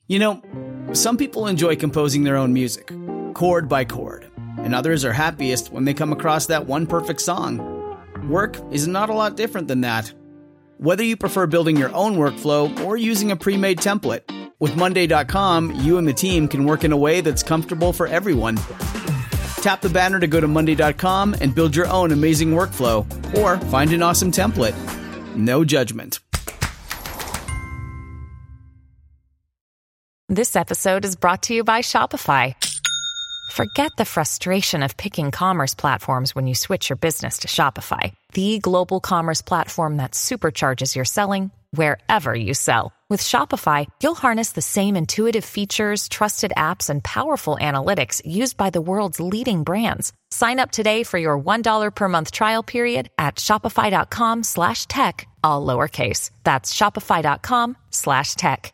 You know, some people enjoy composing their own music, chord by chord, and others are happiest when they come across that one perfect song. Work is not a lot different than that. Whether you prefer building your own workflow or using a pre-made template, with Monday.com, you and the team can work in a way that's comfortable for everyone. Tap the banner to go to Monday.com and build your own amazing workflow, or find an awesome template. No judgment. This episode is brought to you by Shopify. Forget the frustration of picking commerce platforms when you switch your business to Shopify, the global commerce platform that supercharges your selling wherever you sell. With Shopify, you'll harness the same intuitive features, trusted apps, and powerful analytics used by the world's leading brands. Sign up today for your $1 per month trial period at shopify.com/tech, all lowercase. That's shopify.com/tech.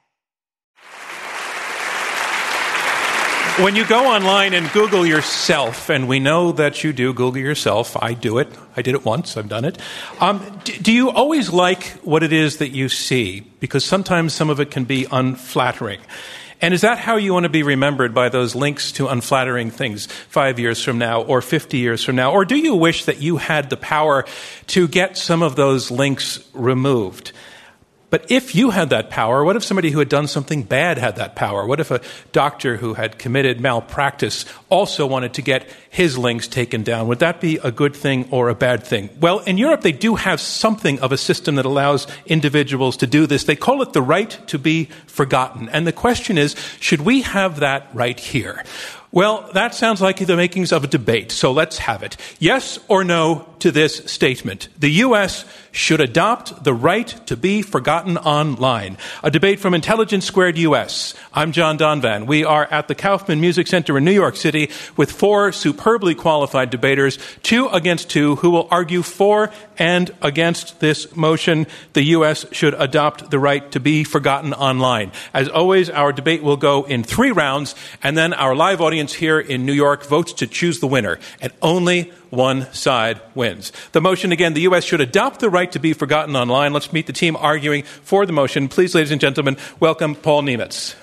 When you go online and Google yourself, and we know that you do Google yourself, I do it. I did it once. I've done it. Do you always like what it is that you see? Because sometimes some of it can be unflattering. And is that how you want to be remembered, by those links to unflattering things 5 years from now or 50 years from now? Or do you wish that you had the power to get some of those links removed? But if you had that power, what if somebody who had done something bad had that power? What if a doctor who had committed malpractice also wanted to get his links taken down? Would that be a good thing or a bad thing? Well, in Europe, they do have something of a system that allows individuals to do this. They call it the right to be forgotten. And the question is, should we have that right here? Well, that sounds like the makings of a debate, so let's have it. Yes or no to this statement? The U.S. should adopt the right to be forgotten online. A debate from Intelligence Squared U.S. I'm John Donvan. We are at the Kaufman Music Center in New York City with 4 superbly qualified debaters, 2 against 2, who will argue for and against this motion. The U.S. should adopt the right to be forgotten online. As always, our debate will go in 3 rounds, and then our live audience here in New York votes to choose the winner, and only one side wins. The motion, again, the U.S. should adopt the right to be forgotten online. Let's meet the team arguing for the motion. Please, ladies and gentlemen, welcome Paul Nemitz.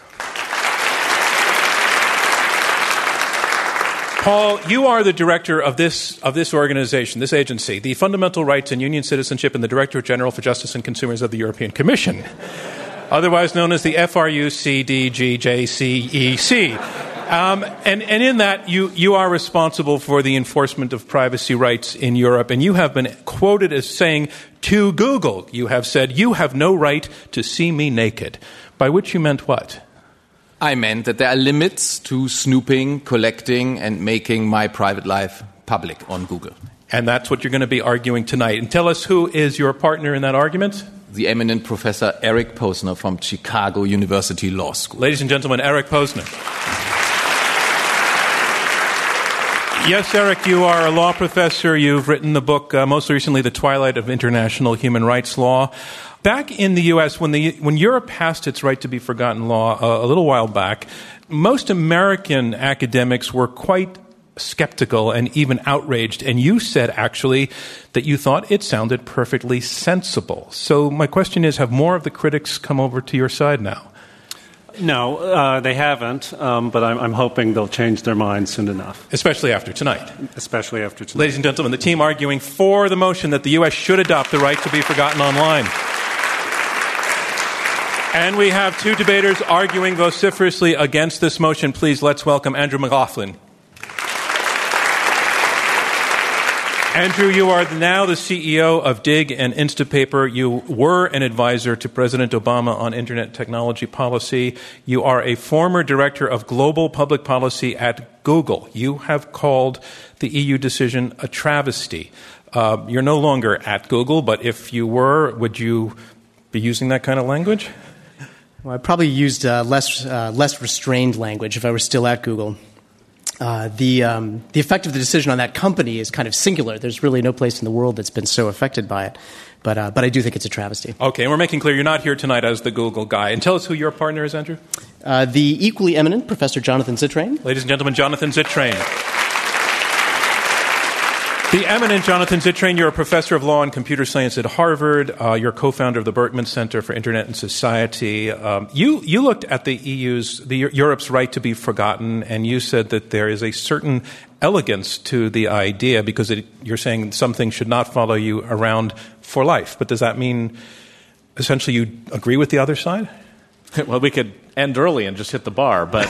Paul, you are the director of this organization, this agency, the Fundamental Rights and Union Citizenship, and the Director General for Justice and Consumers of the European Commission, otherwise known as the FRUCDGJCEC. And in that, you are responsible for the enforcement of privacy rights in Europe, and you have been quoted as saying to Google, you have said, "You have no right to see me naked," by which you meant what? I meant that there are limits to snooping, collecting, and making my private life public on Google. And that's what you're going to be arguing tonight. And tell us, who is your partner in that argument? The eminent Professor Eric Posner from Chicago University Law School. Ladies and gentlemen, Eric Posner. Yes, Eric, you are a law professor. You've written the book, most recently, The Twilight of International Human Rights Law. Back in the U.S., when Europe passed its right to be forgotten law a little while back, most American academics were quite skeptical and even outraged. And you said, actually, that you thought it sounded perfectly sensible. So my question is, have more of the critics come over to your side now? No, they haven't, but I'm hoping they'll change their minds soon enough. Especially after tonight. Especially after tonight. Ladies and gentlemen, the team arguing for the motion that the U.S. should adopt the right to be forgotten online. And we have 2 debaters arguing vociferously against this motion. Please, let's welcome Andrew McLaughlin. Andrew, you are now the CEO of Digg and Instapaper. You were an advisor to President Obama on internet technology policy. You are a former director of global public policy at Google. You have called the EU decision a travesty. You're no longer at Google, but if you were, would you be using that kind of language? Well, I probably used less restrained language if I were still at Google. The effect of the decision on that company is kind of singular. There's really no place in the world that's been so affected by it. But I do think it's a travesty. Okay, and we're making clear you're not here tonight as the Google guy. And tell us who your partner is, Andrew. The equally eminent Professor Jonathan Zittrain. Ladies and gentlemen, Jonathan Zittrain. The eminent Jonathan Zittrain, you're a professor of law and computer science at Harvard. You're co-founder of the Berkman Center for Internet and Society. You looked at Europe's right to be forgotten, and you said that there is a certain elegance to the idea because you're saying something should not follow you around for life. But does that mean essentially you agree with the other side? Well, we could end early and just hit the bar, but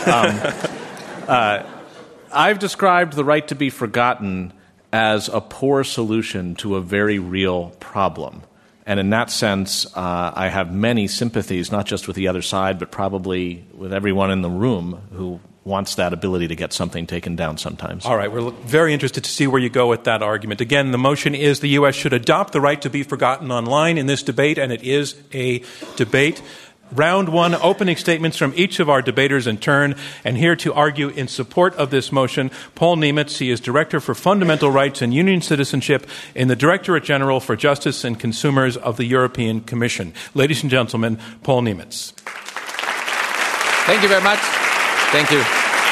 I've described the right to be forgotten as a poor solution to a very real problem. And in that sense, I have many sympathies, not just with the other side, but probably with everyone in the room who wants that ability to get something taken down sometimes. All right, we're very interested to see where you go with that argument. Again, the motion is the U.S. should adopt the right to be forgotten online in this debate, and it is a debate. Round one, opening statements from each of our debaters in turn. And here to argue in support of this motion, Paul Nemitz. He is Director for Fundamental Rights and Union Citizenship in the Directorate General for Justice and Consumers of the European Commission. Ladies and gentlemen, Paul Nemitz. Thank you very much. Thank you.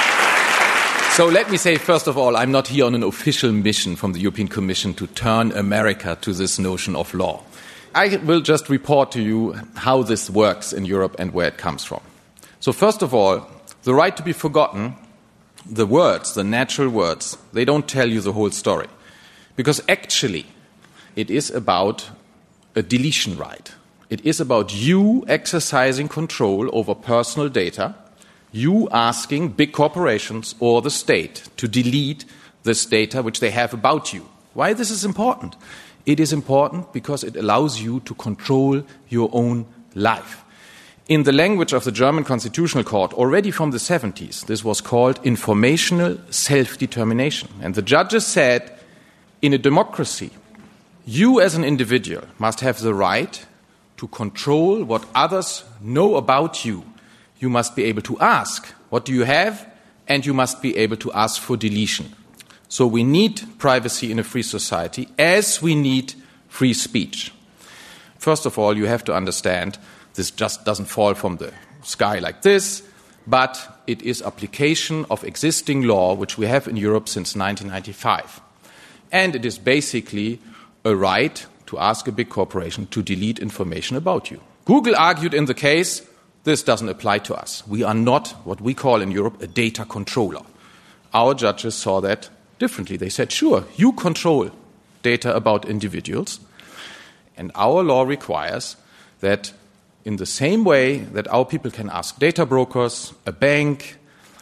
So let me say, first of all, I'm not here on an official mission from the European Commission to turn America to this notion of law. I will just report to you how this works in Europe and where it comes from. So first of all, the right to be forgotten, the words, the natural words, they don't tell you the whole story. Because actually, it is about a deletion right. It is about you exercising control over personal data, you asking big corporations or the state to delete this data which they have about you. Why this is important? It is important because it allows you to control your own life. In the language of the German Constitutional Court, already from the 70s, this was called informational self-determination. And the judges said, in a democracy, you as an individual must have the right to control what others know about you. You must be able to ask, what do you have? And you must be able to ask for deletion. So we need privacy in a free society as we need free speech. First of all, you have to understand this just doesn't fall from the sky like this, but it is application of existing law which we have in Europe since 1995. And it is basically a right to ask a big corporation to delete information about you. Google argued in the case, this doesn't apply to us. We are not what we call in Europe a data controller. Our judges saw that differently. They said, sure, you control data about individuals, and our law requires that in the same way that our people can ask data brokers, a bank,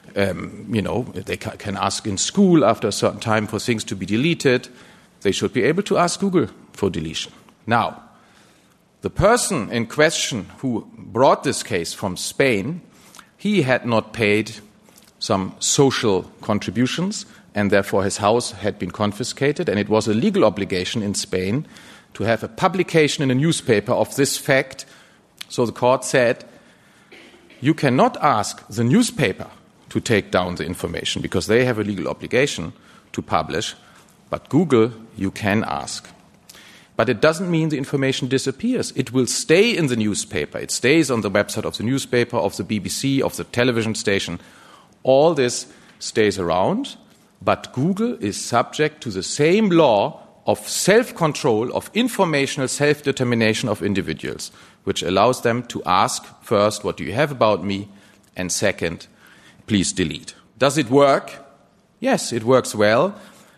they can ask in school after a certain time for things to be deleted, they should be able to ask Google for deletion. Now, the person in question who brought this case from Spain, he had not paid some social contributions, and therefore his house had been confiscated, and it was a legal obligation in Spain to have a publication in a newspaper of this fact. So the court said, you cannot ask the newspaper to take down the information because they have a legal obligation to publish, but Google you can ask. But it doesn't mean the information disappears. It will stay in the newspaper. It stays on the website of the newspaper, of the BBC, of the television station. All this stays around. But Google is subject to the same law of self-control, of informational self-determination of individuals, which allows them to ask first, what do you have about me? And second, please delete. Does it work? Yes, it works well.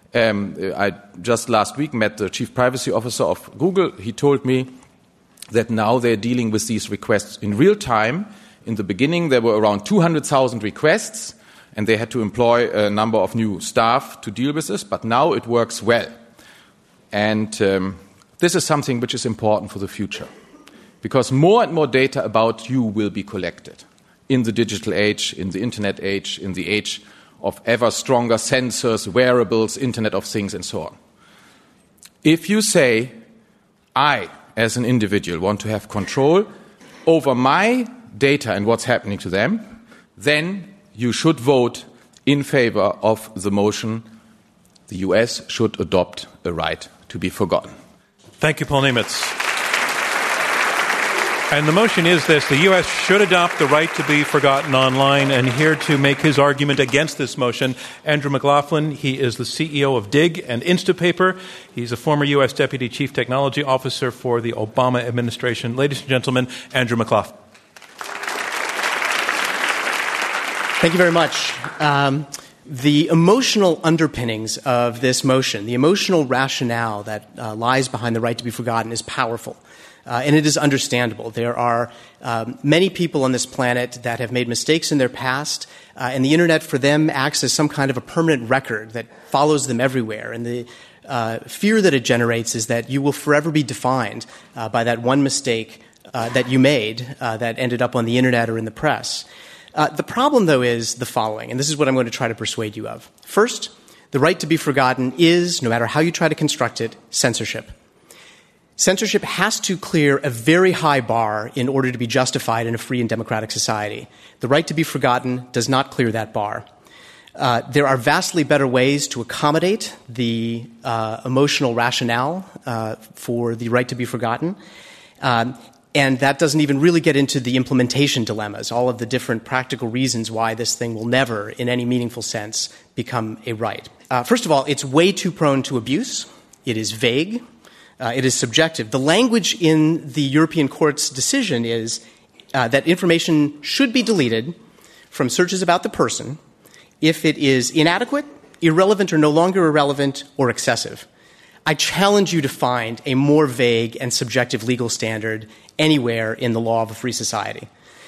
I just last week met the chief privacy officer of Google. He told me that now they're dealing with these requests in real time. In the beginning, there were around 200,000 requests, and they had to employ a number of new staff to deal with this, but now it works well. And this is something which is important for the future, because more and more data about you will be collected in the digital age, in the internet age, in the age of ever stronger sensors, wearables, Internet of Things, and so on. If you say, I, as an individual, want to have control over my data and what's happening to them, then you should vote in favor of the motion, the US should adopt a right to be forgotten. Thank you, Paul Nemitz. And the motion is this: the U.S. should adopt the right to be forgotten online. And here to make his argument against this motion, Andrew McLaughlin. He is the CEO of Dig and Instapaper. He's a former U.S. Deputy Chief Technology Officer for the Obama administration. Ladies and gentlemen, Andrew McLaughlin. Thank you very much. The emotional underpinnings of this motion, the emotional rationale that lies behind the right to be forgotten is powerful. And it is understandable. There are many people on this planet that have made mistakes in their past, and the Internet for them acts as some kind of a permanent record that follows them everywhere. And the fear that it generates is that you will forever be defined by that one mistake that you made that ended up on the Internet or in the press. The problem, though, is the following, and this is what I'm going to try to persuade you of. First, the right to be forgotten is, no matter how you try to construct it, censorship. Censorship has to clear a very high bar in order to be justified in a free and democratic society. The right to be forgotten does not clear that bar. There are vastly better ways to accommodate the emotional rationale for the right to be forgotten. And that doesn't even really get into the implementation dilemmas, all of the different practical reasons why this thing will never, in any meaningful sense, become a right. First of all, it's way too prone to abuse. It is vague. It is subjective. The language in the European Court's decision is that information should be deleted from searches about the person if it is inadequate, irrelevant or no longer irrelevant, or excessive. I challenge you to find a more vague and subjective legal standard anywhere in the law of a free society.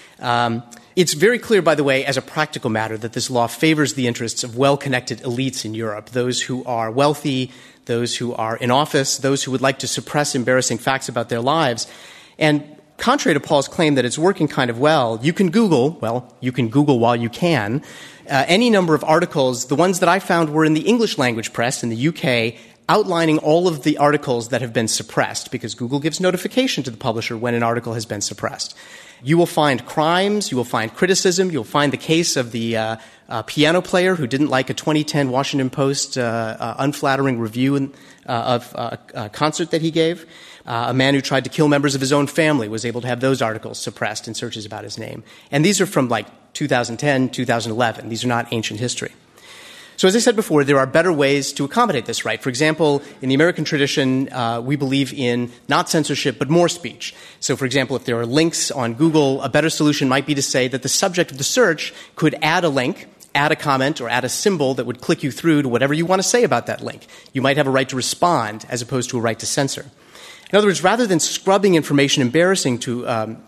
It's very clear, by the way, as a practical matter, that this law favors the interests of well-connected elites in Europe, those who are wealthy, those who are in office, those who would like to suppress embarrassing facts about their lives. And contrary to Paul's claim that it's working kind of well, you can Google while you can, any number of articles. The ones that I found were in the English language press in the UK, outlining all of the articles that have been suppressed, because Google gives notification to the publisher when an article has been suppressed. You will find crimes, you will find criticism, you'll find the case of the piano player who didn't like a 2010 Washington Post unflattering review of a concert that he gave. A man who tried to kill members of his own family was able to have those articles suppressed in searches about his name. And these are from like 2010, 2011. These are not ancient history. So as I said before, there are better ways to accommodate this right. For example, in the American tradition, we believe in not censorship, but more speech. So, for example, if there are links on Google, a better solution might be to say that the subject of the search could add a link, add a comment, or add a symbol that would click you through to whatever you want to say about that link. You might have a right to respond as opposed to a right to censor. In other words, rather than scrubbing information embarrassing to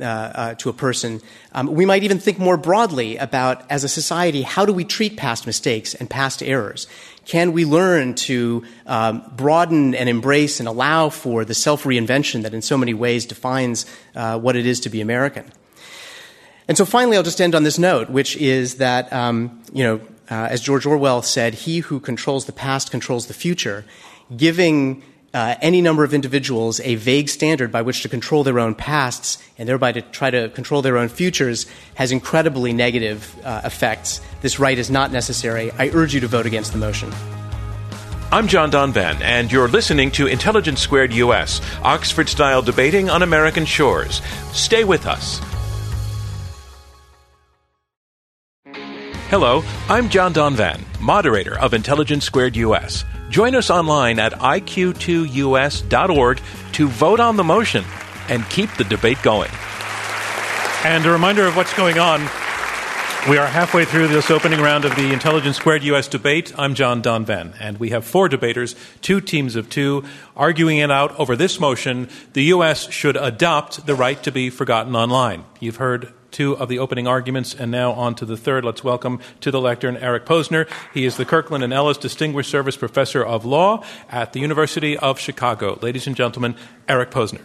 a person, we might even think more broadly about, as a society, how do we treat past mistakes and past errors? Can we learn to broaden and embrace and allow for the self-reinvention that in so many ways defines what it is to be American? And so finally, I'll just end on this note, which is that, as George Orwell said, he who controls the past controls the future, giving any number of individuals a vague standard by which to control their own pasts and thereby to try to control their own futures has incredibly negative effects. This right is not necessary. I urge you to vote against the motion. I'm John Donvan, and you're listening to Intelligence Squared US, Oxford-style debating on American shores. Stay with us. Hello, I'm John Donvan, moderator of Intelligence Squared US. Join us online at iq2us.org to vote on the motion and keep the debate going. And a reminder of what's going on. We are halfway through this opening round of the Intelligence Squared US debate. I'm John Donvan, and we have 4 debaters, 2 teams of 2, arguing it out over this motion: the U.S. should adopt the right to be forgotten online. You've heard 2 of the opening arguments, and now on to the third. Let's welcome to the lectern Eric Posner. He is the Kirkland & Ellis Distinguished Service Professor of Law at the University of Chicago. Ladies and gentlemen, Eric Posner.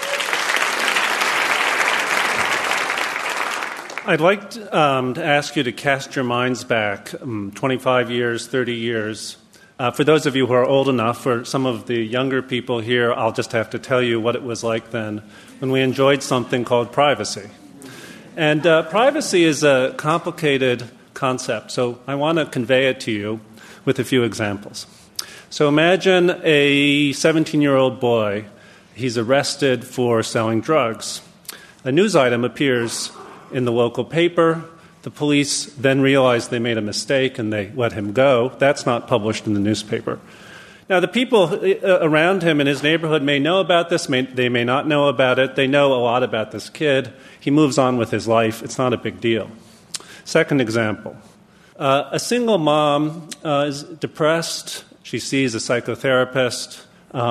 I'd like to ask you to cast your minds back 25 years, 30 years. For those of you who are old enough, for some of the younger people here, I'll just have to tell you what it was like then when we enjoyed something called privacy. And privacy is a complicated concept, so I want to convey it to you with a few examples. So imagine a 17-year-old boy. He's arrested for selling drugs. A news item appears in the local paper. The police then realize they made a mistake and they let him go. That's not published in the newspaper. Now, the people around him in his neighborhood may know about this, they may not know about it. They know a lot about this kid. He moves on with his life. It's not a big deal. Second example. A single mom is depressed. She sees a psychotherapist.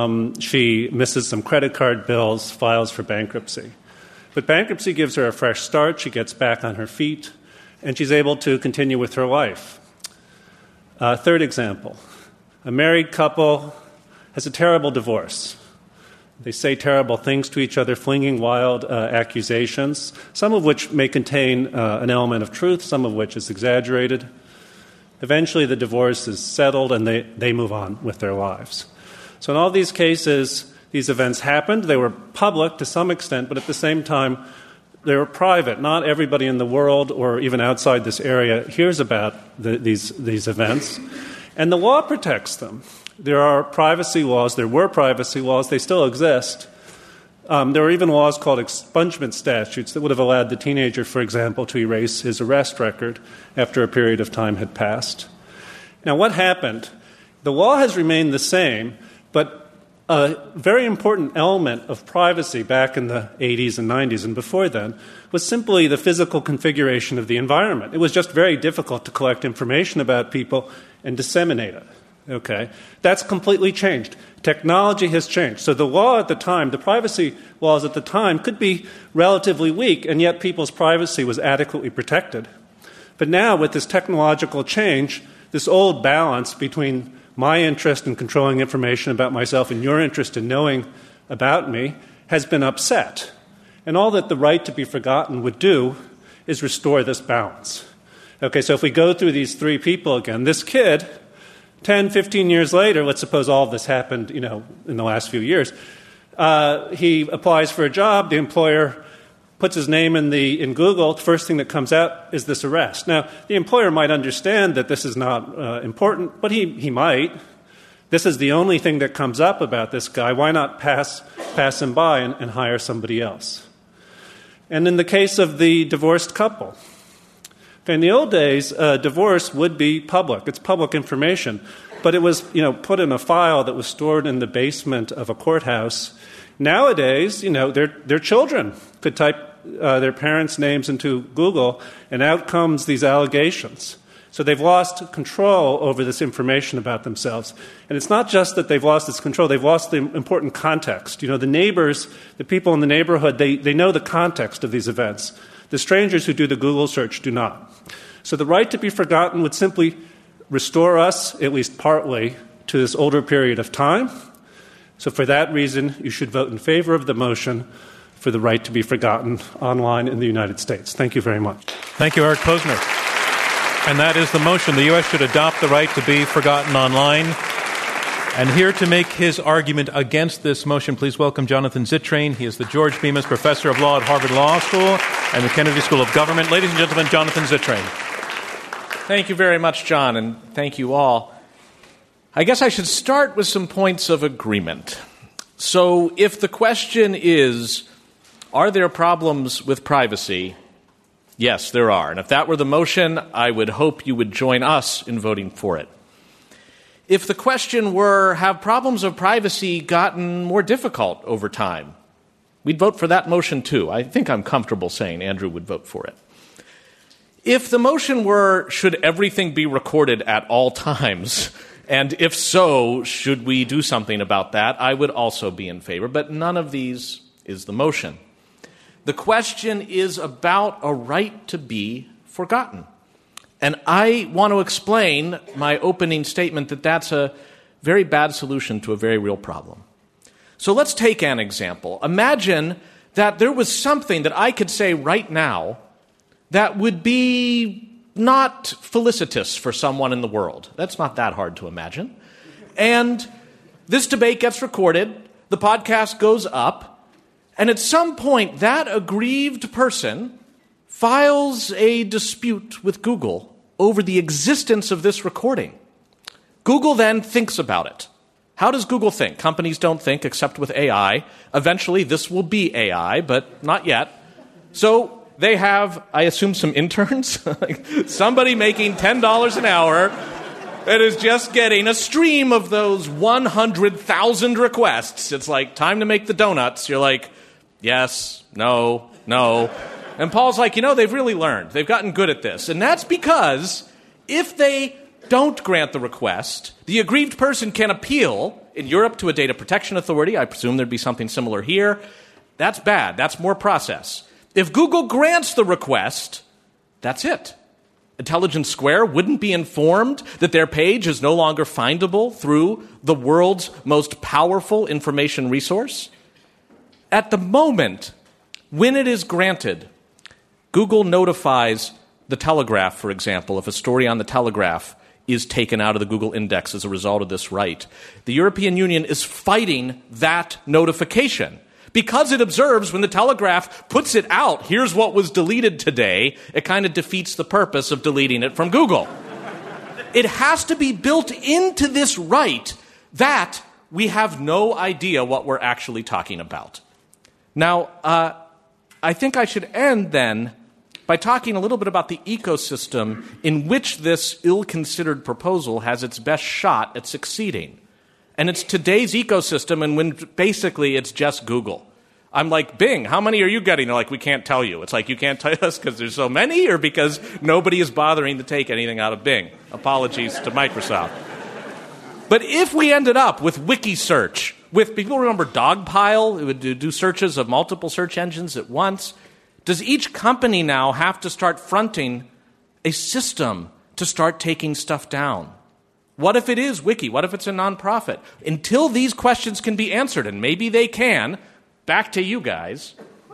She misses some credit card bills, files for bankruptcy. But bankruptcy gives her a fresh start. She gets back on her feet, and she's able to continue with her life. Third example. A married couple has a terrible divorce. They say terrible things to each other, flinging wild accusations, some of which may contain an element of truth, some of which is exaggerated. Eventually, the divorce is settled, and they move on with their lives. So in all these cases, these events happened. They were public to some extent, but at the same time, they were private. Not everybody in the world or even outside this area hears about these events. And the law protects them. There are privacy laws. There were privacy laws. They still exist. There were even laws called expungement statutes that would have allowed the teenager, for example, to erase his arrest record after a period of time had passed. Now, what happened? The law has remained the same, but a very important element of privacy back in the 80s and 90s and before then was simply the physical configuration of the environment. It was just very difficult to collect information about people and disseminate it. Okay? That's completely changed. Technology has changed. So the law at the time, the privacy laws at the time, could be relatively weak, and yet people's privacy was adequately protected. But now, with this technological change, this old balance between my interest in controlling information about myself and your interest in knowing about me has been upset. And all that the right to be forgotten would do is restore this balance. Okay, so if we go through these three people again, this kid, 10, 15 years later, let's suppose all of this happened, in the last few years, he applies for a job, the employer puts his name in Google, the first thing that comes out is this arrest. Now, the employer might understand that this is not important, but he might. This is the only thing that comes up about this guy. Why not pass him by and hire somebody else? And in the case of the divorced couple, in the old days, divorce would be public. It's public information. But it was, put in a file that was stored in the basement of a courthouse. Nowadays, their children could type their parents' names into Google, and out comes these allegations. So they've lost control over this information about themselves. And it's not just that they've lost this control, they've lost the important context. The neighbors, the people in the neighborhood, they know the context of these events. The strangers who do the Google search do not. So the right to be forgotten would simply restore us, at least partly, to this older period of time. So for that reason, you should vote in favor of the motion for the right to be forgotten online in the United States. Thank you very much. Thank you, Eric Posner. And that is the motion. The U.S. should adopt the right to be forgotten online. And here to make his argument against this motion, please welcome Jonathan Zittrain. He is the George Bemis Professor of Law at Harvard Law School and the Kennedy School of Government. Ladies and gentlemen, Jonathan Zittrain. Thank you very much, John, and thank you all. I guess I should start with some points of agreement. So if the question is, are there problems with privacy? Yes, there are. And if that were the motion, I would hope you would join us in voting for it. If the question were, have problems of privacy gotten more difficult over time? We'd vote for that motion too. I think I'm comfortable saying Andrew would vote for it. If the motion were, should everything be recorded at all times? And if so, should we do something about that? I would also be in favor, but none of these is the motion. The question is about a right to be forgotten. And I want to explain my opening statement that that's a very bad solution to a very real problem. So let's take an example. Imagine that there was something that I could say right now that would be not felicitous for someone in the world. That's not that hard to imagine. And this debate gets recorded, the podcast goes up, and at some point that aggrieved person files a dispute with Google over the existence of this recording. Google then thinks about it. How does Google think? Companies don't think except with AI. Eventually this will be AI, but not yet. So they have, I assume, some interns, somebody making $10 an hour that is just getting a stream of those 100,000 requests. It's like, time to make the donuts. You're like, yes, no, no. And Paul's like, they've really learned. They've gotten good at this. And that's because if they don't grant the request, the aggrieved person can appeal in Europe to a data protection authority. I presume there'd be something similar here. That's bad. That's more process. If Google grants the request, that's it. Intelligence Square wouldn't be informed that their page is no longer findable through the world's most powerful information resource. At the moment, when it is granted, Google notifies The Telegraph, for example, if a story on The Telegraph is taken out of the Google index as a result of this right. The European Union is fighting that notification because it observes when The Telegraph puts it out, here's what was deleted today, it kind of defeats the purpose of deleting it from Google. It has to be built into this right that we have no idea what we're actually talking about. Now, I think I should end then by talking a little bit about the ecosystem in which this ill-considered proposal has its best shot at succeeding. And it's today's ecosystem, and when basically it's just Google. I'm like, Bing, how many are you getting? They're like, we can't tell you. It's like, you can't tell us because there's so many or because nobody is bothering to take anything out of Bing? Apologies to Microsoft. But if we ended up with Wikisearch, with people remember Dogpile, it would do searches of multiple search engines at once. Does each company now have to start fronting a system to start taking stuff down? What if it is Wiki? What if it's a nonprofit? Until these questions can be answered, and maybe they can, back to you guys,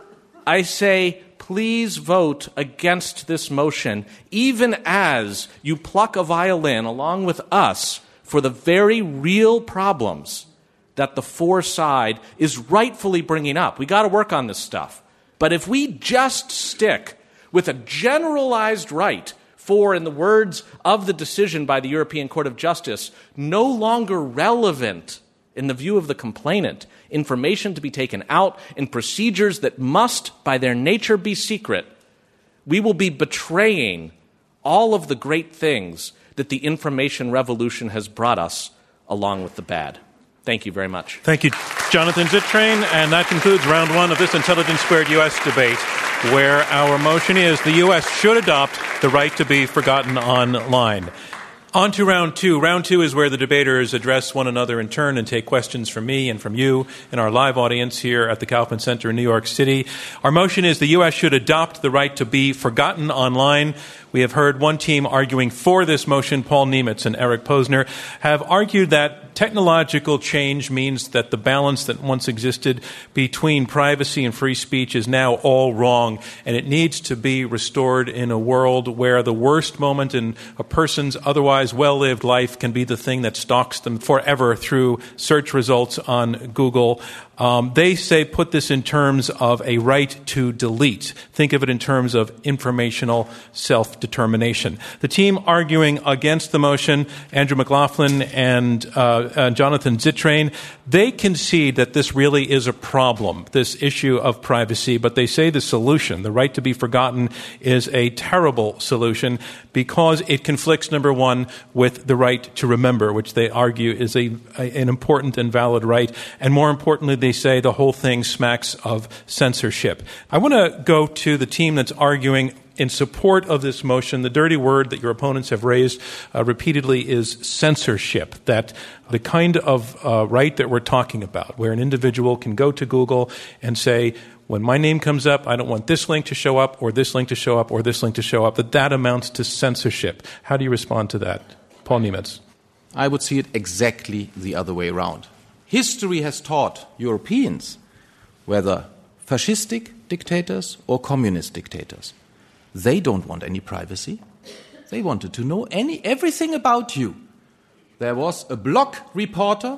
I say, please vote against this motion, even as you pluck a violin along with us for the very real problems that the for side is rightfully bringing up. We got to work on this stuff. But if we just stick with a generalized right for, in the words of the decision by the European Court of Justice, no longer relevant in the view of the complainant, information to be taken out in procedures that must, by their nature, be secret, we will be betraying all of the great things that the information revolution has brought us, along with the bad. Thank you very much. Thank you, Jonathan Zittrain. And that concludes round one of this Intelligence Squared U.S. debate, where our motion is the U.S. should adopt the right to be forgotten online. On to round two. Round two is where the debaters address one another in turn and take questions from me and from you in our live audience here at the Kaufman Center in New York City. Our motion is the U.S. should adopt the right to be forgotten online. We have heard one team arguing for this motion. Paul Nemitz and Eric Posner have argued that technological change means that the balance that once existed between privacy and free speech is now all wrong, and it needs to be restored in a world where the worst moment in a person's otherwise well-lived life can be the thing that stalks them forever through search results on Google. They say put this in terms of a right to delete. Think of it in terms of informational self-determination. The team arguing against the motion, Andrew McLaughlin and Jonathan Zittrain, they concede that this really is a problem, this issue of privacy, but they say the solution, the right to be forgotten, is a terrible solution because it conflicts, number one, with the right to remember, which they argue is an important and valid right, and more importantly, they say the whole thing smacks of censorship. I want to go to the team that's arguing in support of this motion. The dirty word that your opponents have raised repeatedly is censorship, that the kind of right that we're talking about, where an individual can go to Google and say, when my name comes up, I don't want this link to show up, or this link to show up, or this link to show up, that amounts to censorship. How do you respond to that? Paul Nemitz. I would see it exactly the other way around. History has taught Europeans, whether fascistic dictators or communist dictators, they don't want any privacy. They wanted to know everything about you. There was a block reporter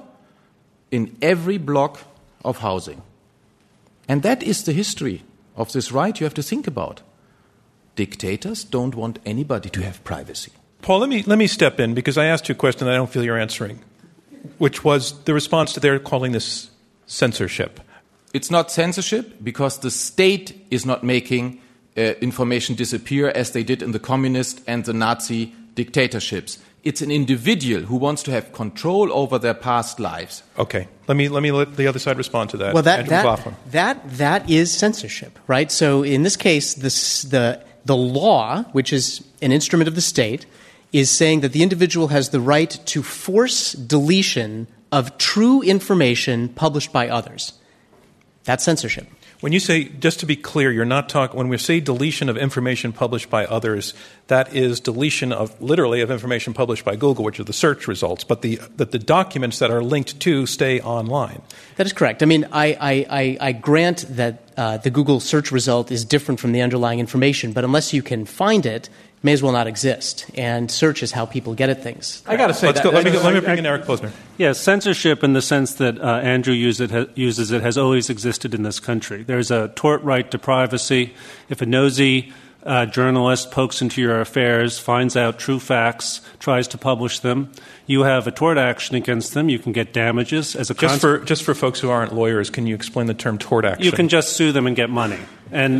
in every block of housing. And that is the history of this right you have to think about. Dictators don't want anybody to have privacy. Paul, let me step in because I asked you a question that I don't feel you're answering, which was the response to their calling this censorship. It's not censorship because the state is not making information disappear as they did in the communist and the Nazi dictatorships. It's an individual who wants to have control over their past lives. Okay. Let me let the other side respond to that. Well, that is censorship, right? So in this case, the law, which is an instrument of the state, is saying that the individual has the right to force deletion of true information published by others. That's censorship. When you say, just to be clear, you're not talking, when we say deletion of information published by others, that is deletion of, literally, of information published by Google, which are the search results, but the documents that are linked to stay online. That is correct. I mean, I grant that the Google search result is different from the underlying information, but unless you can find it, it may as well not exist. And search is how people get at things. I got to say, let me bring in Eric Posner. Yes, censorship in the sense that Andrew uses it has always existed in this country. There's a tort right to privacy. If a nosy journalist pokes into your affairs, finds out true facts, tries to publish them, you have a tort action against them. You can get damages as a just for folks who aren't lawyers, can you explain the term tort action? You can just sue them and get money. And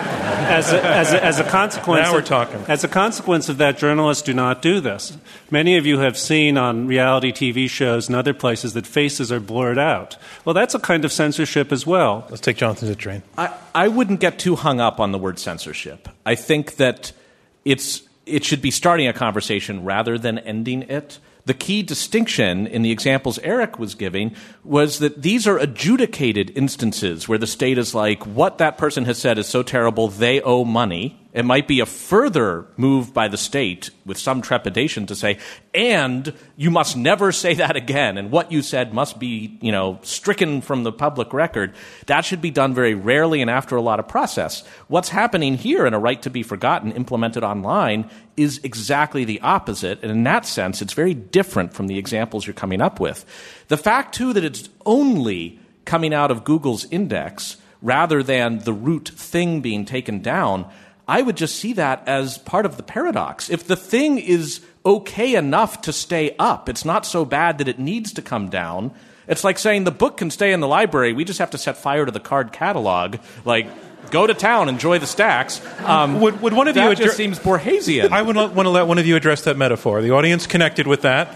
as a consequence, now we're talking. As a consequence of that, journalists do not do this. Many of you have seen on reality TV shows and other places that faces are blurred out. Well, that's a kind of censorship as well. Let's take Jonathan Zittrain. I wouldn't get too hung up on the word censorship. I think that it should be starting a conversation rather than ending it. The key distinction in the examples Eric was giving was that these are adjudicated instances where the state is like, what that person has said is so terrible, they owe money. It might be a further move by the state with some trepidation to say, and you must never say that again, and what you said must be, stricken from the public record. That should be done very rarely and after a lot of process. What's happening here in a right to be forgotten implemented online is exactly the opposite, and in that sense, it's very different from the examples you're coming up with. The fact, too, that it's only coming out of Google's index rather than the root thing being taken down, I would just see that as part of the paradox. If the thing is okay enough to stay up, it's not so bad that it needs to come down. It's like saying the book can stay in the library, we just have to set fire to the card catalog. Like, go to town, enjoy the stacks. Would one of you just seems Borgesian. I would want to let one of you address that metaphor. The audience connected with that.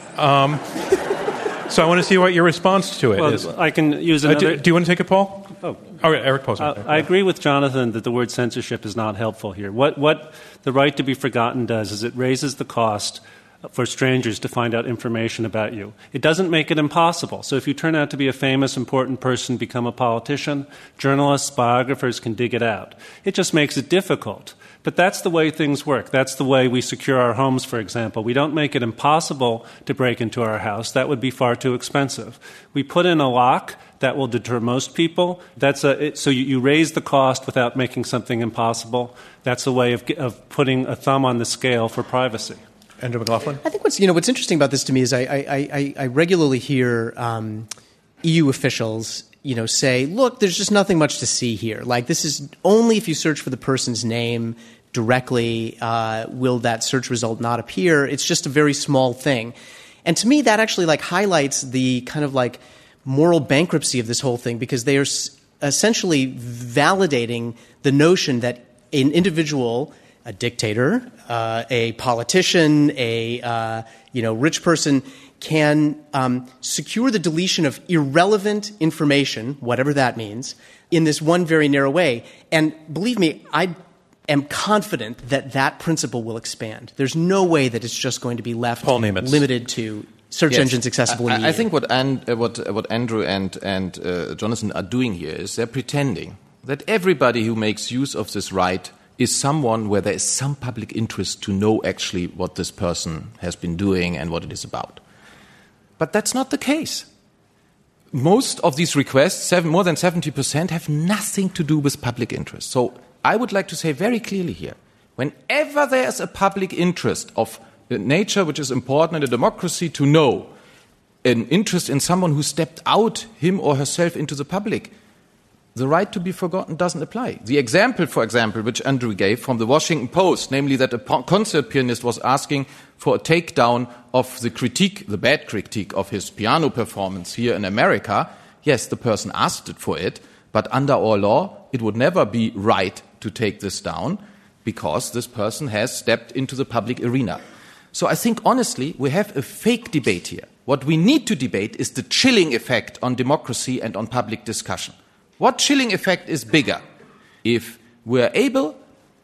So I want to see what your response to it is. I can use another... Do you want to take it, Paul? Oh. All right, Eric Posner. I agree with Jonathan that the word censorship is not helpful here. What the right to be forgotten does is it raises the cost for strangers to find out information about you. It doesn't make it impossible. So if you turn out to be a famous, important person, become a politician, journalists, biographers can dig it out. It just makes it difficult. But that's the way things work. That's the way we secure our homes, for example. We don't make it impossible to break into our house. That would be far too expensive. We put in a lock that will deter most people. So you raise the cost without making something impossible. That's a way of putting a thumb on the scale for privacy. Andrew McLaughlin? I think what's interesting about this to me is I regularly hear EU officials say, look, there's just nothing much to see here. Like, this is only if you search for the person's name directly will that search result not appear. It's just a very small thing. And to me, that actually highlights the kind of moral bankruptcy of this whole thing, because they are essentially validating the notion that an individual, a dictator, a politician, a rich person can secure the deletion of irrelevant information, whatever that means, in this one very narrow way. And believe me, I am confident that that principle will expand. There's no way that it's just going to be left limited to search engines accessible in the EU. I think what Andrew and Jonathan are doing here is they're pretending that everybody who makes use of this right is someone where there is some public interest to know actually what this person has been doing and what it is about. But that's not the case. Most of these requests, more than 70%, have nothing to do with public interest. So I would like to say very clearly here, whenever there is a public interest of nature which is important in a democracy to know, an interest in someone who stepped out, him or herself, into the public, the right to be forgotten doesn't apply. The example, for example, which Andrew gave from the Washington Post, namely that a concert pianist was asking for a takedown of the bad critique of his piano performance here in America. Yes, the person asked for it, But under our law, it would never be right to take this down because this person has stepped into the public arena. So I think, honestly, we have a fake debate here. What we need to debate is the chilling effect on democracy and on public discussion. What chilling effect is bigger? If we're able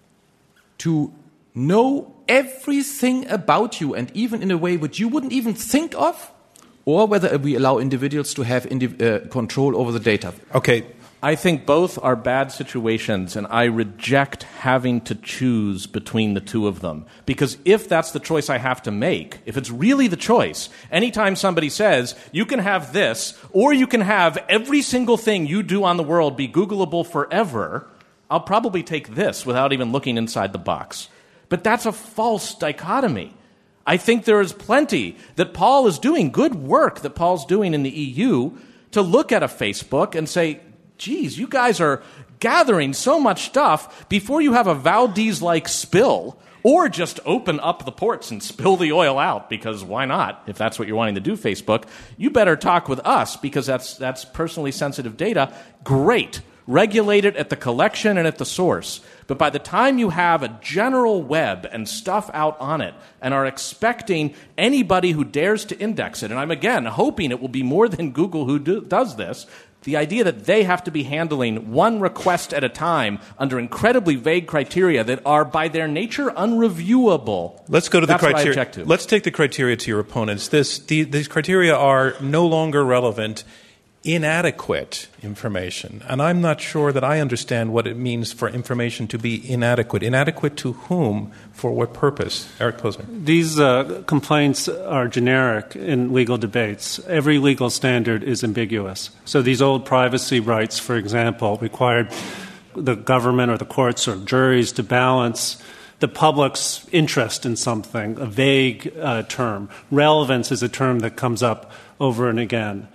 to know everything about you, and even in a way which you wouldn't even think of, or whether we allow individuals to have control over the data. Okay. I think both are bad situations, and I reject having to choose between the two of them. Because if that's the choice I have to make, if it's really the choice, anytime somebody says, you can have this, or you can have every single thing you do on the world be Googleable forever, I'll probably take this without even looking inside the box. But that's a false dichotomy. I think there is plenty that Paul is doing, good work that Paul's doing in the EU, to look at a Facebook and say, geez, you guys are gathering so much stuff before you have a Valdez-like spill, or just open up the ports and spill the oil out, because why not? If that's what you're wanting to do, Facebook, you better talk with us, because that's personally sensitive data. Great. Regulate it at the collection and at the source. But by the time you have a general web and stuff out on it and are expecting anybody who dares to index it, and I'm again hoping it will be more than Google who does this, the idea that they have to be handling one request at a time under incredibly vague criteria that are by their nature unreviewable. Let's go to the criteria. What I object to. Let's take the criteria to your opponents. These criteria are no longer relevant. Inadequate information. And I'm not sure that I understand what it means for information to be inadequate. Inadequate to whom? For what purpose? Eric Posner. These complaints are generic in legal debates. Every legal standard is ambiguous. So these old privacy rights, for example, required the government or the courts or juries to balance the public's interest in something, a vague term. Relevance is a term that comes up over and again.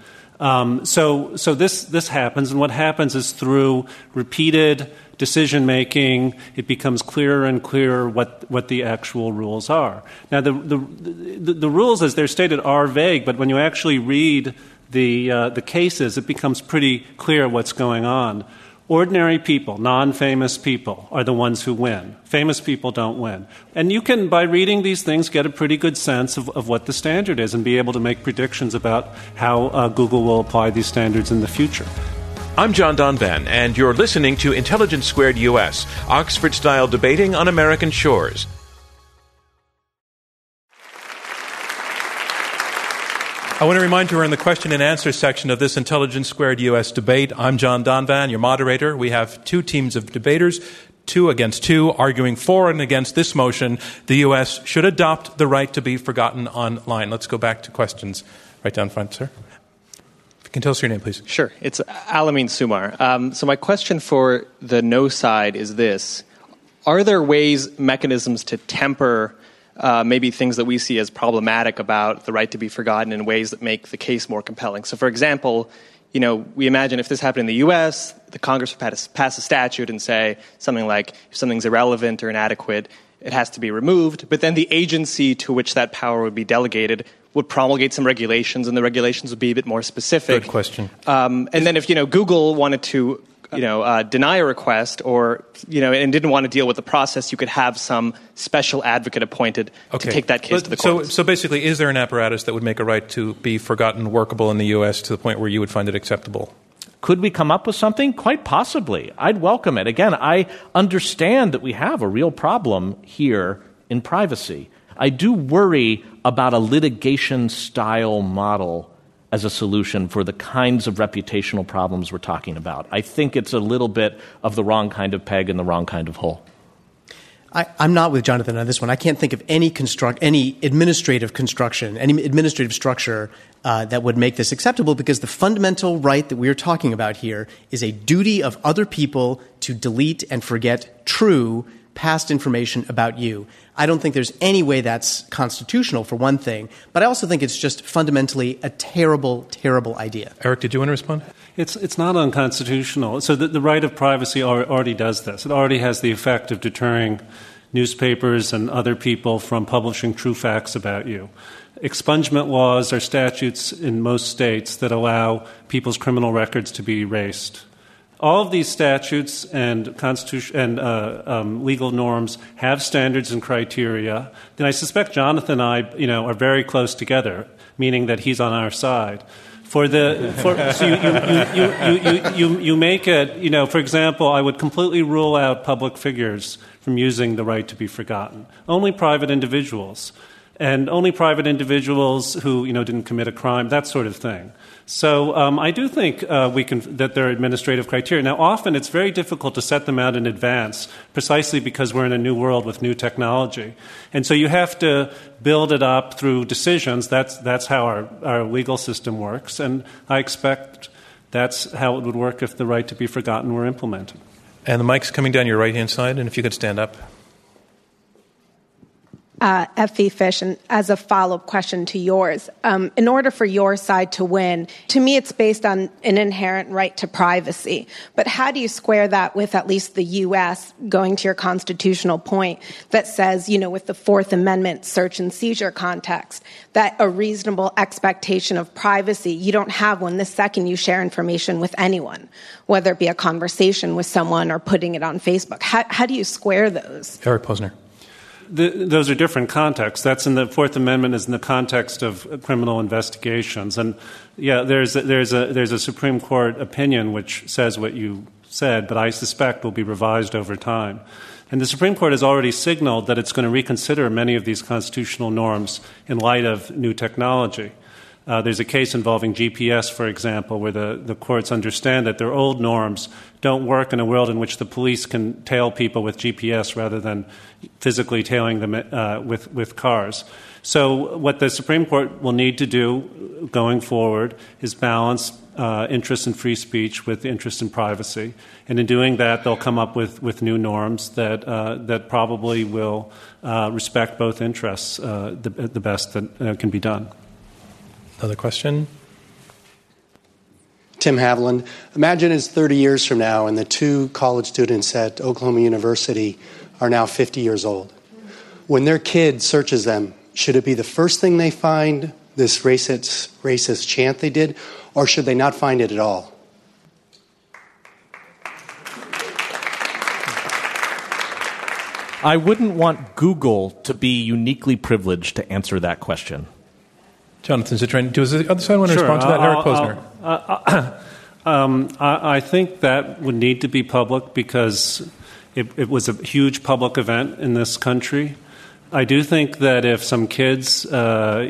So this happens, and what happens is through repeated decision-making, it becomes clearer and clearer what the actual rules are. Now, the rules, as they're stated, are vague, but when you actually read the cases, it becomes pretty clear what's going on. Ordinary people, non-famous people, are the ones who win. Famous people don't win. And you can, by reading these things, get a pretty good sense of what the standard is and be able to make predictions about how Google will apply these standards in the future. I'm John Donvan, and you're listening to Intelligence Squared US, Oxford-style debating on American shores. I want to remind you we're in the question and answer section of this Intelligence Squared US debate. I'm John Donvan, your moderator. We have two teams of debaters, 2 against 2, arguing for and against this motion. The U.S. should adopt the right to be forgotten online. Let's go back to questions. Right down front, sir. If you can tell us your name, please. Sure. It's Alamin Sumar. So my question for the no side is this. Are there mechanisms to temper maybe things that we see as problematic about the right to be forgotten in ways that make the case more compelling? So, for example, we imagine if this happened in the U.S., the Congress would pass a statute and say something like, if something's irrelevant or inadequate, it has to be removed. But then the agency to which that power would be delegated would promulgate some regulations, and the regulations would be a bit more specific. Good question. And then if, Google wanted to deny a request or, and didn't want to deal with the process, you could have some special advocate appointed to take that case to the courts. So basically, is there an apparatus that would make a right to be forgotten workable in the U.S. to the point where you would find it acceptable? Could we come up with something? Quite possibly. I'd welcome it. Again, I understand that we have a real problem here in privacy. I do worry about a litigation-style model as a solution for the kinds of reputational problems we're talking about. I think it's a little bit of the wrong kind of peg in the wrong kind of hole. I'm not with Jonathan on this one. I can't think of any administrative construction, any administrative structure that would make this acceptable, because the fundamental right that we're talking about here is a duty of other people to delete and forget true past information about you. I don't think there's any way that's constitutional, for one thing, but I also think it's just fundamentally a terrible, terrible idea. Eric, did you want to respond? It's not unconstitutional. So the right of privacy already does this. It already has the effect of deterring newspapers and other people from publishing true facts about you. Expungement laws are statutes in most states that allow people's criminal records to be erased. All of these statutes and constitution and legal norms have standards and criteria. Then I suspect Jonathan and I, are very close together, meaning that he's on our side. So you make it, for example, I would completely rule out public figures from using the right to be forgotten. Only private individuals. And only private individuals who, didn't commit a crime, that sort of thing. So I do think that there are administrative criteria. Now, often it's very difficult to set them out in advance, precisely because we're in a new world with new technology. And so you have to build it up through decisions. That's how our legal system works. And I expect that's how it would work if the right to be forgotten were implemented. And the mic's coming down your right-hand side, and if you could stand up. F.E. Fish, and as a follow-up question to yours, in order for your side to win, to me it's based on an inherent right to privacy. But how do you square that with at least the U.S., going to your constitutional point, that says, with the Fourth Amendment search and seizure context, that a reasonable expectation of privacy, you don't have one the second you share information with anyone, whether it be a conversation with someone or putting it on Facebook. How do you square those? Eric Posner. Those are different contexts. That's in the Fourth Amendment is in the context of criminal investigations. And there's a Supreme Court opinion which says what you said, but I suspect will be revised over time. And the Supreme Court has already signaled that it's going to reconsider many of these constitutional norms in light of new technology. There's a case involving GPS, for example, where the courts understand that their old norms don't work in a world in which the police can tail people with GPS rather than physically tailing them with cars. So what the Supreme Court will need to do going forward is balance interest in free speech with interest in privacy. And in doing that, they'll come up with new norms that probably will respect both interests the best that can be done. Another question? Tim Haviland. Imagine it's 30 years from now and the two college students at Oklahoma University are now 50 years old. When their kid searches them, should it be the first thing they find, this racist chant they did, or should they not find it at all? I wouldn't want Google to be uniquely privileged to answer that question. Jonathan Zittrain, does the other side want to respond to that? Eric Posner. I think that would need to be public because it was a huge public event in this country. I do think that if some kids, put a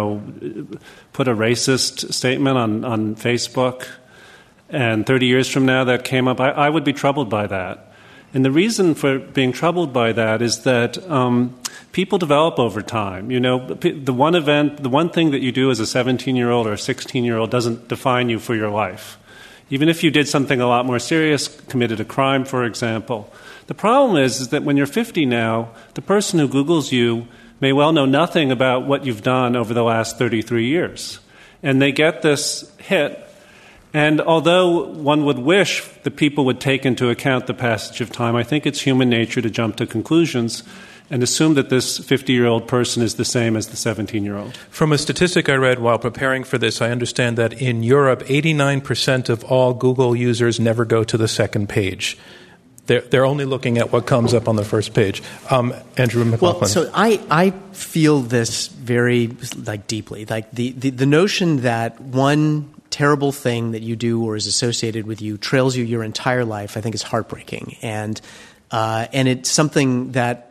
racist statement on Facebook, and 30 years from now that came up, I would be troubled by that. And the reason for being troubled by that is that people develop over time. The one thing that you do as a 17-year-old or a 16-year-old doesn't define you for your life. Even if you did something a lot more serious, committed a crime, for example. The problem is that when you're 50 now, the person who Googles you may well know nothing about what you've done over the last 33 years. And they get this hit. And although one would wish that people would take into account the passage of time, I think it's human nature to jump to conclusions and assume that this 50-year-old person is the same as the 17-year-old. From a statistic I read while preparing for this, I understand that in Europe, 89% of all Google users never go to the second page. They're only looking at what comes up on the first page. Andrew McLaughlin. Well, so I feel this very deeply. The notion that one terrible thing that you do or is associated with you trails you your entire life, I think is heartbreaking. And it's something that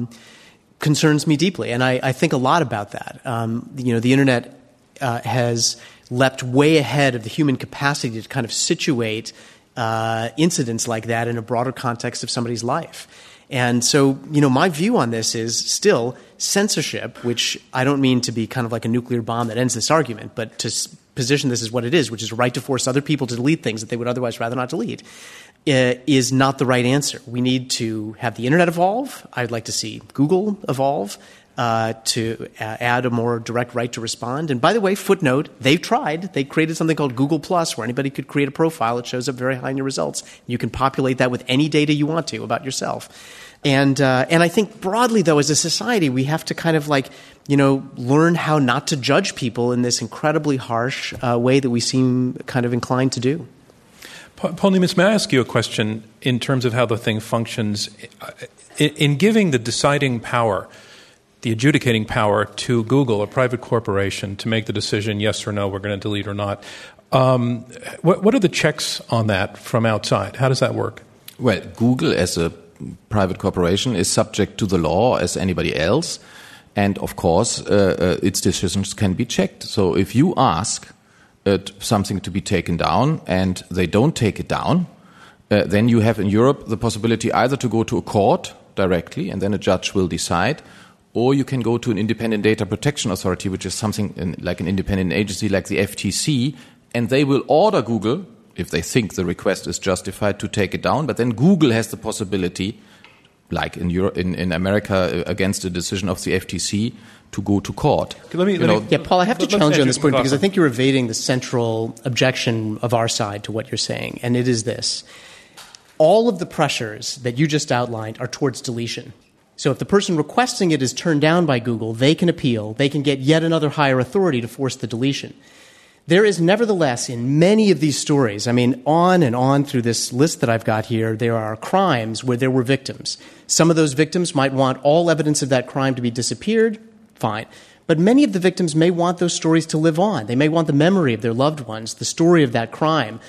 concerns me deeply. And I think a lot about that. The Internet has leapt way ahead of the human capacity to kind of situate incidents like that in a broader context of somebody's life. And so, my view on this is still censorship, which I don't mean to be kind of like a nuclear bomb that ends this argument, but to position this as what it is, which is a right to force other people to delete things that they would otherwise rather not delete, is not the right answer. We need to have the Internet evolve. I'd like to see Google evolve to add a more direct right to respond. And by the way, footnote, they've tried. They created something called Google Plus, where anybody could create a profile. It shows up very high in your results. You can populate that with any data you want to about yourself. And I think broadly, though, as a society, we have to kind of learn how not to judge people in this incredibly harsh way that we seem kind of inclined to do. Paul Nemitz, may I ask you a question in terms of how the thing functions? In giving the deciding power, the adjudicating power to Google, a private corporation, to make the decision, yes or no, we're going to delete or not, what are the checks on that from outside? How does that work? Well, Google as a private corporation is subject to the law as anybody else. And of course, its decisions can be checked. So if you ask something to be taken down and they don't take it down, then you have in Europe the possibility either to go to a court directly and then a judge will decide, or you can go to an independent data protection authority, which is something like an independent agency like the FTC, and they will order Google, if they think the request is justified, to take it down. But then Google has the possibility, like in Europe, in America, against a decision of the FTC, to go to court. Paul, I have to challenge you on this point because I think you're evading the central objection of our side to what you're saying, and it is this. All of the pressures that you just outlined are towards deletion. So if the person requesting it is turned down by Google, they can appeal. They can get yet another higher authority to force the deletion. There is nevertheless, in many of these stories, on and on through this list that I've got here, there are crimes where there were victims. Some of those victims might want all evidence of that crime to be disappeared. Fine. But many of the victims may want those stories to live on. They may want the memory of their loved ones, the story of that crime,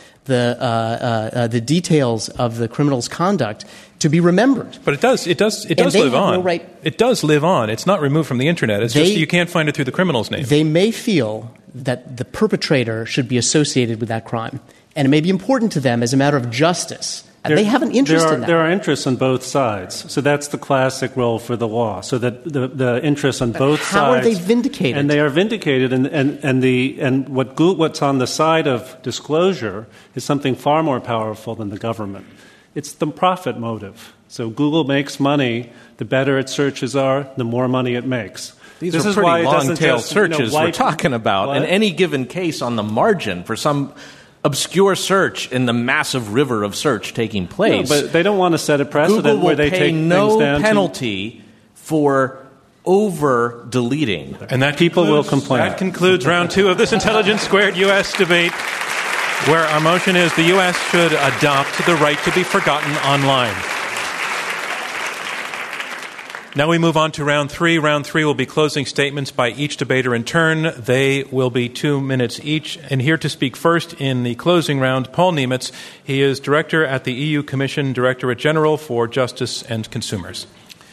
the details of the criminal's conduct to be remembered. But it does live on. No right. It does live on. It's not removed from the internet. It's just you can't find it through the criminal's name. They may feel that the perpetrator should be associated with that crime. And it may be important to them as a matter of justice. They have an interest in that. There are interests on both sides. So that's the classic role for the law. So that the interests on both sides. How are they vindicated? And they are vindicated. And what's on the side of disclosure is something far more powerful than the government. It's the profit motive. So Google makes money. The better its searches are, the more money it makes. These are pretty long-tail searches we're talking about. In any given case on the margin for some obscure search in the massive river of search taking place. No, but they don't want to set a precedent Google will where they pay take no things down penalty for over-deleting. And that people will complain. That concludes round 2 of this Intelligence Squared U.S. debate, where our motion is the U.S. should adopt the right to be forgotten online. Now we move on to round 3. Round 3 will be closing statements by each debater in turn. They will be 2 minutes each. And here to speak first in the closing round, Paul Nemitz. He is Director at the EU Commission, Directorate General for Justice and Consumers.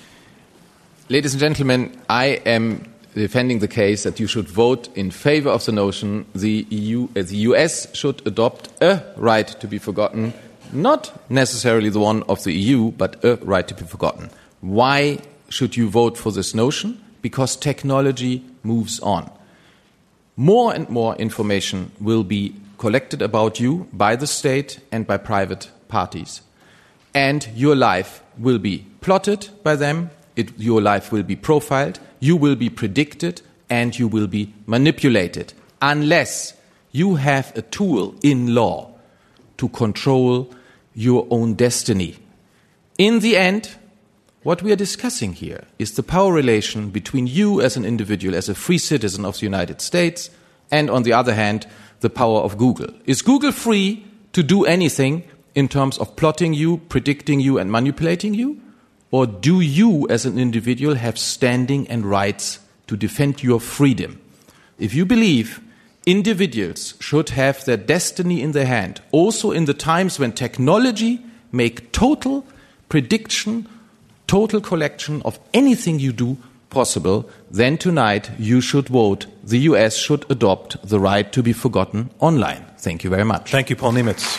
Ladies and gentlemen, I am defending the case that you should vote in favor of the notion the US should adopt a right to be forgotten, not necessarily the one of the EU, but a right to be forgotten. Why should you vote for this notion? Because technology moves on. More and more information will be collected about you by the state and by private parties. And your life will be plotted by them, your life will be profiled, you will be predicted, and you will be manipulated, unless you have a tool in law to control your own destiny. In the end, what we are discussing here is the power relation between you as an individual, as a free citizen of the United States, and on the other hand, the power of Google. Is Google free to do anything in terms of plotting you, predicting you, and manipulating you? Or do you as an individual have standing and rights to defend your freedom? If you believe individuals should have their destiny in their hand, also in the times when technology make total prediction, total collection of anything you do possible, then tonight you should vote the US should adopt the right to be forgotten online. Thank you very much. Thank you, Paul Nemitz.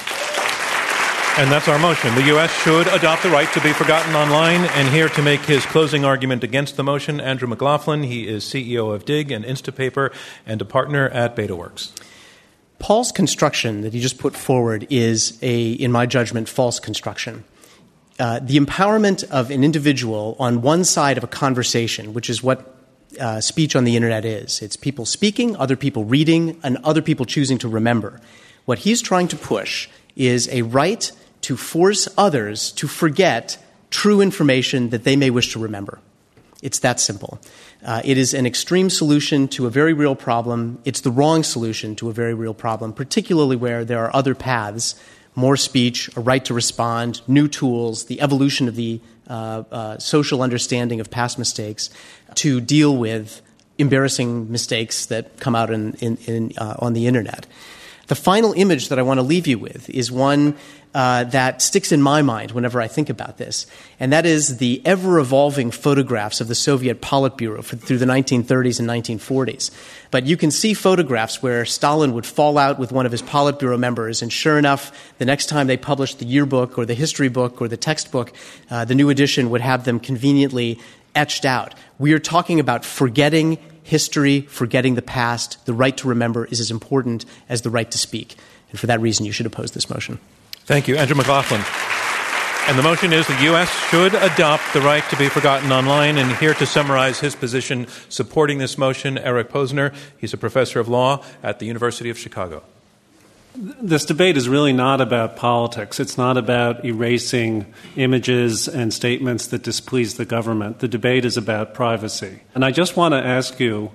And that's our motion. The U.S. should adopt the right to be forgotten online. And here to make his closing argument against the motion, Andrew McLaughlin. He is CEO of Dig and Instapaper and a partner at BetaWorks. Paul's construction that he just put forward is in my judgment, false construction. The empowerment of an individual on one side of a conversation, which is what speech on the internet is. It's people speaking, other people reading, and other people choosing to remember. What he's trying to push is a right to force others to forget true information that they may wish to remember. It's that simple. It is an extreme solution to a very real problem. It's the wrong solution to a very real problem, particularly where there are other paths more speech, a right to respond, new tools, the evolution of the social understanding of past mistakes to deal with embarrassing mistakes that come out on the internet. The final image that I want to leave you with is one that sticks in my mind whenever I think about this, and that is the ever-evolving photographs of the Soviet Politburo through the 1930s and 1940s. But you can see photographs where Stalin would fall out with one of his Politburo members, and sure enough, the next time they published the yearbook or the history book or the textbook, the new edition would have them conveniently etched out. We are talking about forgetting history, forgetting the past. The right to remember is as important as the right to speak. And for that reason, you should oppose this motion. Thank you. Andrew McLaughlin. And the motion is the U.S. should adopt the right to be forgotten online. And here to summarize his position supporting this motion, Eric Posner. He's a professor of law at the University of Chicago. This debate is really not about politics. It's not about erasing images and statements that displease the government. The debate is about privacy. And I just want to ask you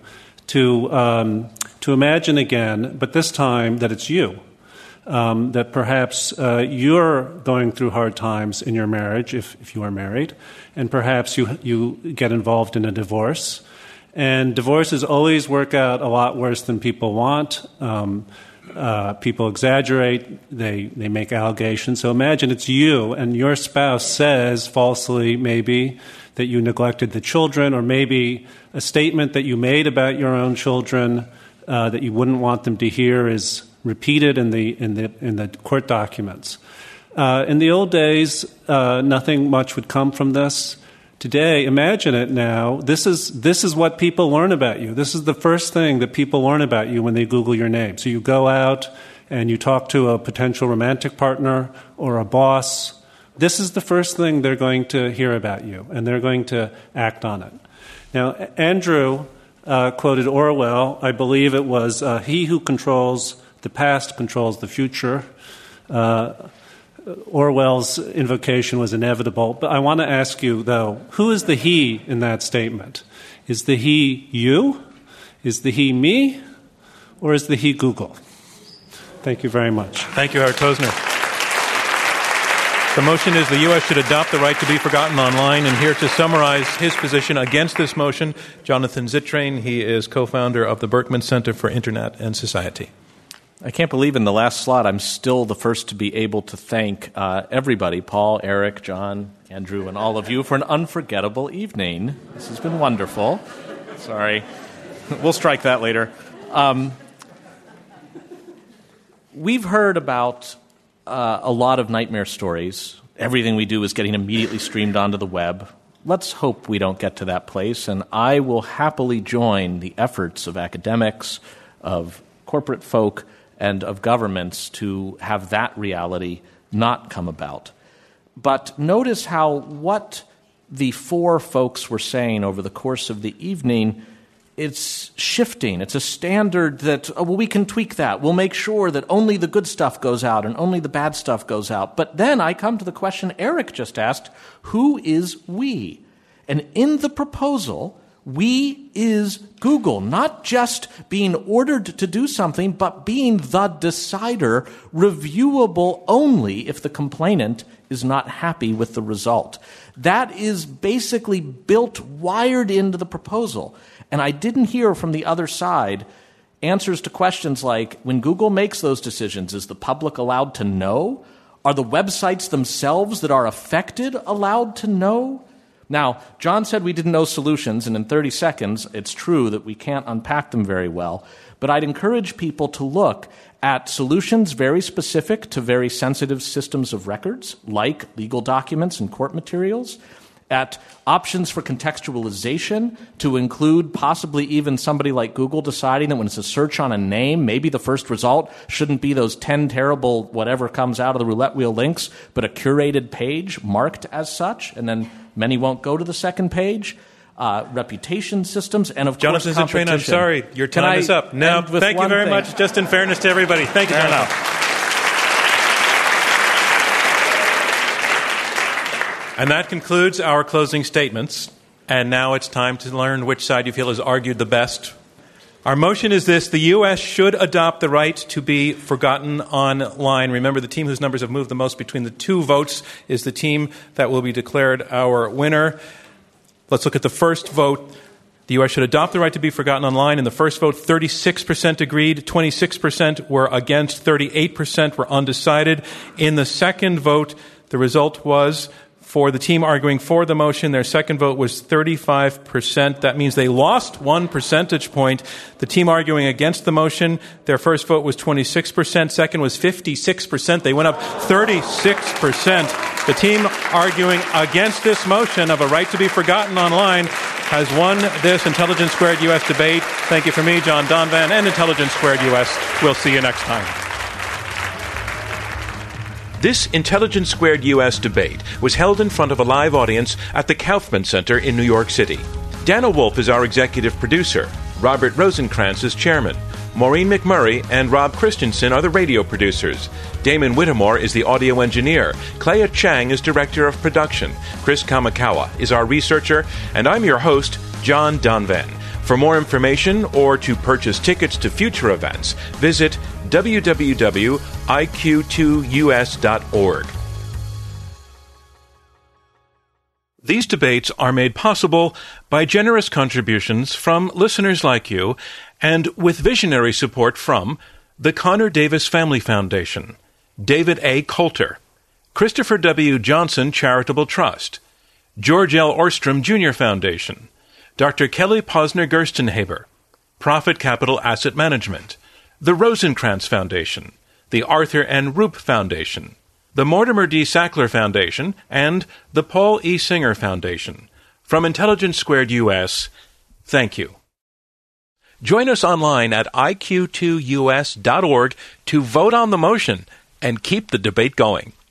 to imagine again, but this time that it's you, that perhaps you're going through hard times in your marriage, if you are married, and perhaps you get involved in a divorce. And divorces always work out a lot worse than people want. People exaggerate, they make allegations. So imagine it's you and your spouse says falsely maybe that you neglected the children, or maybe a statement that you made about your own children that you wouldn't want them to hear is repeated in the court documents. In the old days, nothing much would come from this. Today, imagine it now. This is what people learn about you. This is the first thing that people learn about you when they Google your name. So you go out and you talk to a potential romantic partner or a boss. This is the first thing they're going to hear about you, and they're going to act on it. Now, Andrew quoted Orwell. I believe it was, he who controls the past controls the future. Orwell's invocation was inevitable. But I want to ask you, though, who is the he in that statement? Is the he you? Is the he me? Or is the he Google? Thank you very much. Thank you, Howard Posner. The motion is the U.S. should adopt the right to be forgotten online. And here to summarize his position against this motion, Jonathan Zittrain. He is co-founder of the Berkman Center for Internet and Society. I can't believe in the last slot I'm still the first to be able to thank everybody, Paul, Eric, John, Andrew, and all of you for an unforgettable evening. This has been wonderful. Sorry. We'll strike that later. We've heard about a lot of nightmare stories. Everything we do is getting immediately streamed onto the web. Let's hope we don't get to that place, and I will happily join the efforts of academics, of corporate folk, and of governments to have that reality not come about. But notice how what the four folks were saying over the course of the evening, it's shifting. It's a standard that, we can tweak that. We'll make sure that only the good stuff goes out and only the bad stuff goes out. But then I come to the question Eric just asked, who is we? And in the proposal, we is Google, not just being ordered to do something, but being the decider, reviewable only if the complainant is not happy with the result. That is basically wired into the proposal. And I didn't hear from the other side answers to questions like, when Google makes those decisions, is the public allowed to know? Are the websites themselves that are affected allowed to know? Now, John said we didn't know solutions, and in 30 seconds, it's true that we can't unpack them very well. But I'd encourage people to look at solutions very specific to very sensitive systems of records, like legal documents and court materials, at options for contextualization to include possibly even somebody like Google deciding that when it's a search on a name, maybe the first result shouldn't be those 10 terrible whatever comes out of the roulette wheel links, but a curated page marked as such, and then many won't go to the second page. Reputation systems, and of course, competition. Jonathan Zittrain, I'm sorry, your time is up. No, thank you very much. Just in fairness to everybody. Thank you, Jonathan. And that concludes our closing statements. And now it's time to learn which side you feel has argued the best. Our motion is this: the U.S. should adopt the right to be forgotten online. Remember, the team whose numbers have moved the most between the two votes is the team that will be declared our winner. Let's look at the first vote. The U.S. should adopt the right to be forgotten online. In the first vote, 36% agreed, 26% were against, 38% were undecided. In the second vote, the result was, for the team arguing for the motion, their second vote was 35%. That means they lost 1 percentage point. The team arguing against the motion, their first vote was 26%. Second was 56%. They went up 36%. The team arguing against this motion of a right to be forgotten online has won this Intelligence Squared U.S. debate. Thank you from me, John Donvan, and Intelligence Squared U.S. We'll see you next time. This Intelligence Squared U.S. debate was held in front of a live audience at the Kaufman Center in New York City. Dana Wolf is our executive producer. Robert Rosencrantz is chairman. Maureen McMurray and Rob Christensen are the radio producers. Damon Whittemore is the audio engineer. Clea Chang is director of production. Chris Kamikawa is our researcher. And I'm your host, John Donvan. For more information or to purchase tickets to future events, visit www.iq2us.org. These debates are made possible by generous contributions from listeners like you and with visionary support from the Connor Davis Family Foundation, David A. Coulter, Christopher W. Johnson Charitable Trust, George L. Orstrom Jr. Foundation, Dr. Kelly Posner Gerstenhaber, Profit Capital Asset Management, the Rosencrantz Foundation, the Arthur N. Roop Foundation, the Mortimer D. Sackler Foundation, and the Paul E. Singer Foundation. From Intelligence Squared U.S., thank you. Join us online at iq2us.org to vote on the motion and keep the debate going.